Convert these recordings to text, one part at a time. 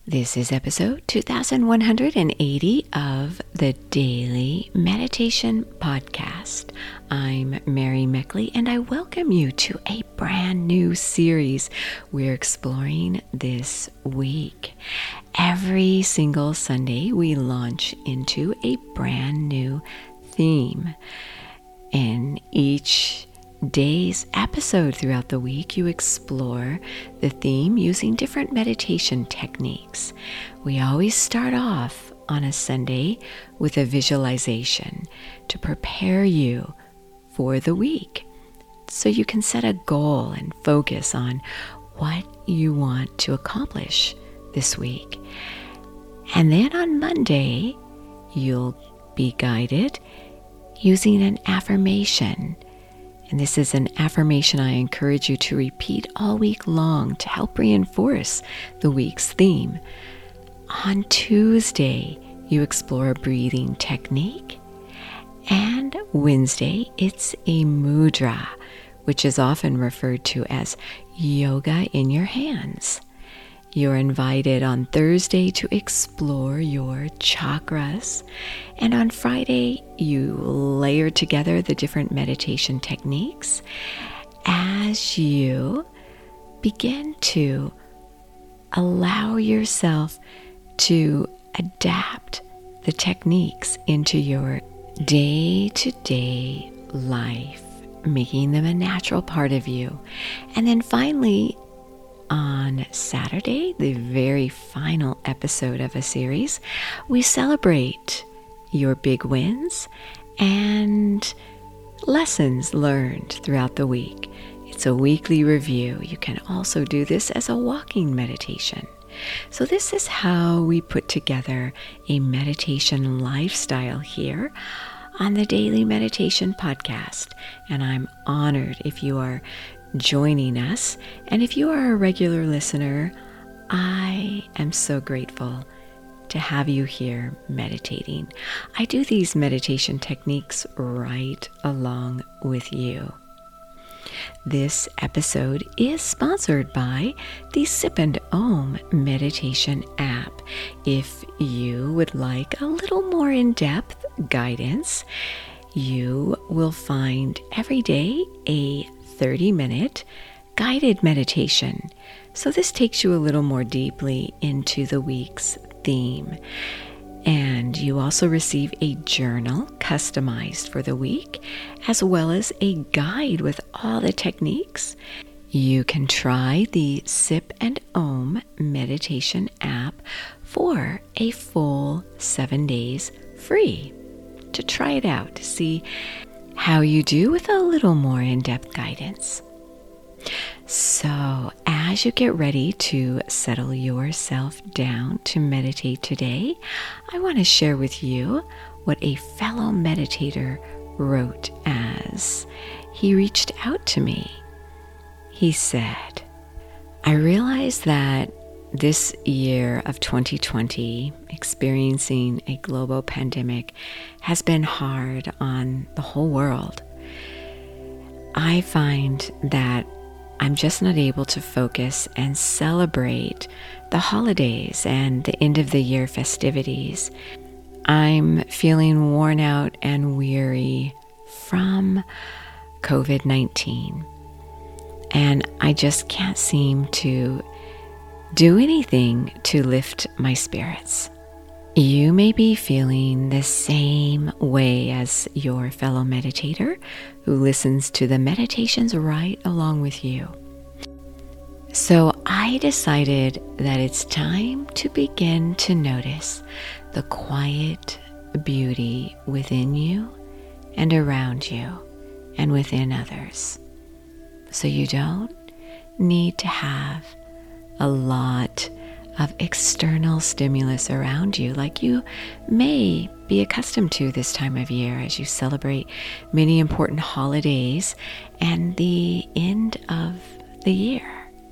This is episode 2180 of the Daily Meditation Podcast. I'm Mary Meckley, and I welcome you to a brand new series we're exploring this week. Every single Sunday, we launch into a brand new theme. In each day's episode throughout the week, you explore the theme using different meditation techniques. We always start off on a Sunday with a visualization to prepare you for the week, so you can set a goal and focus on what you want to accomplish this week. And then on Monday, you'll be guided using an affirmation. And this is an affirmation I encourage you to repeat all week long to help reinforce the week's theme. On Tuesday, you explore a breathing technique. And Wednesday, it's a mudra, which is often referred to as yoga in your hands. You're invited on Thursday to explore your chakras. And on Friday, you layer together the different meditation techniques as you begin to allow yourself to adapt the techniques into your day-to-day life, making them a natural part of you. And then finally, on Saturday, the very final episode of a series, we celebrate your big wins and lessons learned throughout the week. It's a weekly review. You can also do this as a walking meditation. So this is how we put together a meditation lifestyle here on the Daily Meditation Podcast. And I'm honored if you are joining us. And if you are a regular listener, I am so grateful to have you here meditating. I do these meditation techniques right along with you. This episode is sponsored by the Sip and Om meditation app. If you would like a little more in-depth guidance, you will find every day a 30-minute guided meditation. So this takes you a little more deeply into the week's theme. And you also receive a journal customized for the week, as well as a guide with all the techniques. You can try the Sip and Om meditation app for a full 7 days free to try it out, to see how you do with a little more in-depth guidance. So, as you get ready to settle yourself down to meditate today, I want to share with you what a fellow meditator wrote as he reached out to me. He said, "I realize that this year of 2020, experiencing a global pandemic, has been hard on the whole world. I find that I'm just not able to focus and celebrate the holidays and the end of the year festivities. I'm feeling worn out and weary from COVID-19, and I just can't seem to do anything to lift my spirits." You may be feeling the same way as your fellow meditator who listens to the meditations right along with you. So I decided that it's time to begin to notice the quiet beauty within you and around you and within others. So you don't need to have a lot of external stimulus around you like you may be accustomed to this time of year as you celebrate many important holidays and the end of the year.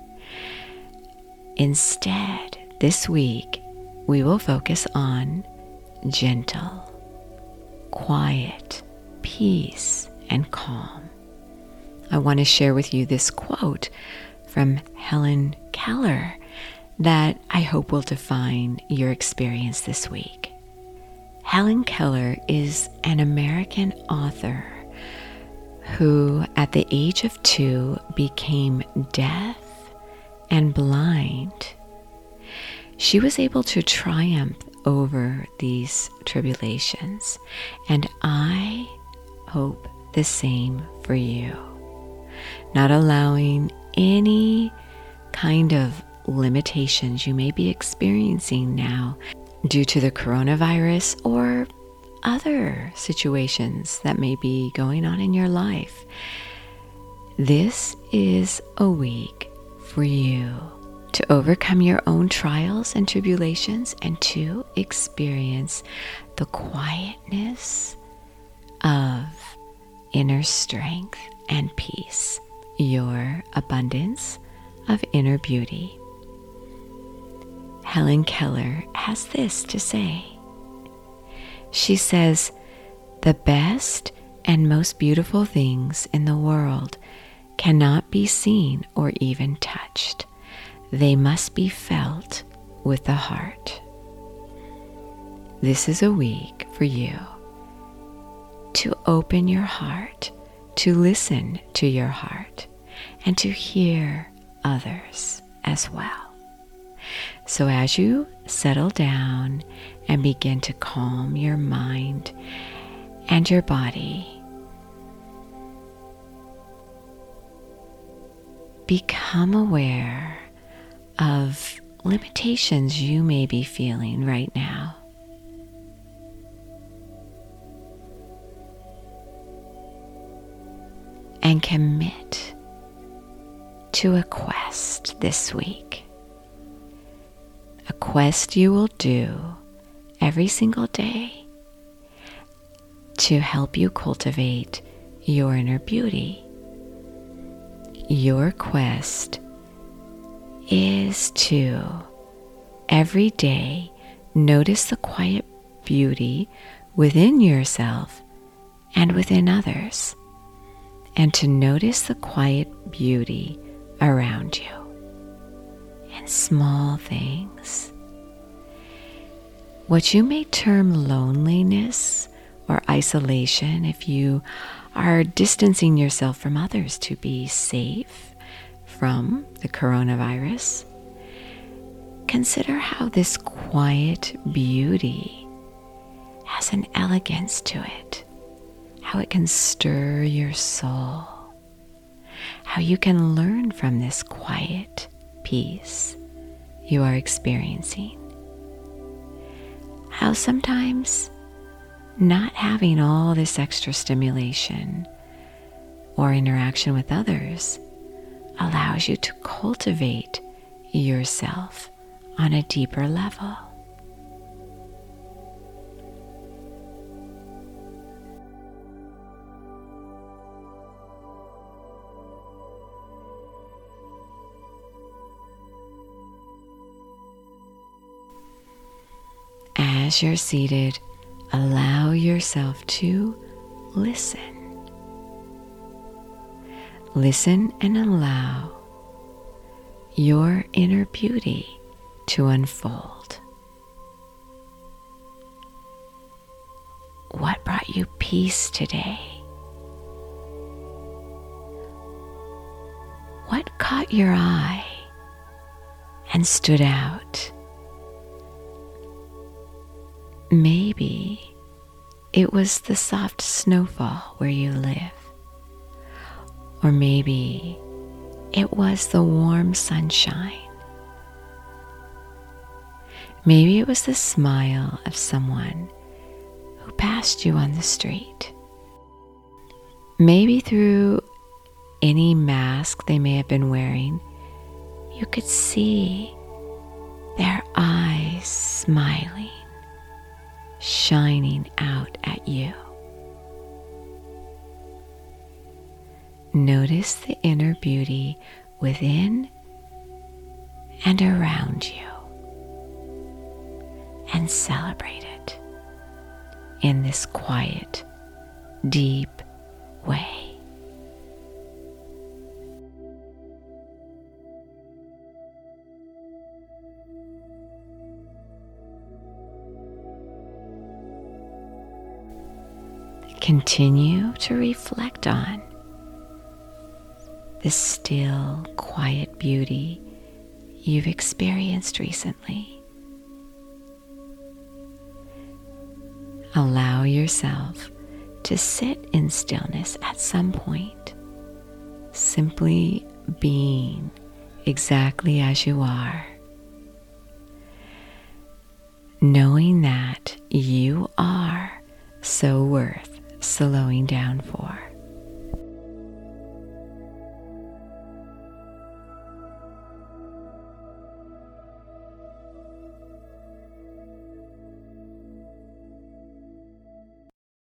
Instead, this week, we will focus on gentle, quiet, peace, and calm. I want to share with you this quote from Helen Keller that I hope will define your experience this week. Helen Keller is an American author who, at the age of 2, became deaf and blind. She was able to triumph over these tribulations, and I hope the same for you. Not allowing any kind of limitations you may be experiencing now due to the coronavirus or other situations that may be going on in your life. This is a week for you to overcome your own trials and tribulations and to experience the quietness of inner strength and peace, your abundance of inner beauty. Helen Keller has this to say. She says, "The best and most beautiful things in the world cannot be seen or even touched. They must be felt with the heart." This is a week for you to open your heart, to listen to your heart, and to hear others as well. So as you settle down and begin to calm your mind and your body, become aware of limitations you may be feeling right now. And commit to a quest this week. A quest you will do every single day to help you cultivate your inner beauty. Your quest is to every day notice the quiet beauty within yourself and within others, and to notice the quiet beauty around you in small things. What you may term loneliness or isolation, if you are distancing yourself from others to be safe from the coronavirus, consider how this quiet beauty has an elegance to it, how it can stir your soul, how you can learn from this quiet peace you are experiencing, how sometimes not having all this extra stimulation or interaction with others allows you to cultivate yourself on a deeper level. As you're seated, allow yourself to listen. Listen and allow your inner beauty to unfold. What brought you peace today? What caught your eye and stood out? Maybe it was the soft snowfall where you live. Or maybe it was the warm sunshine. Maybe it was the smile of someone who passed you on the street. Maybe through any mask they may have been wearing, you could see their eyes smiling, shining out at you. Notice the inner beauty within and around you, and celebrate it in this quiet, deep way. Continue to reflect on the still, quiet beauty you've experienced recently. Allow yourself to sit in stillness at some point, simply being exactly as you are, knowing that you are so worth slowing down for.